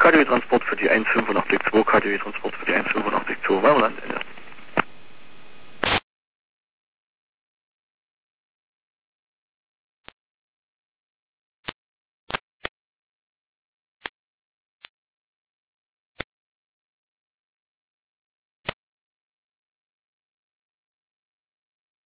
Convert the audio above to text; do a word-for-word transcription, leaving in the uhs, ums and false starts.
K D W-Transport für die eins fünfundachtzig zwei, K D W-Transport für die eins fünfundachtzig zwei, Weimerland, Ende.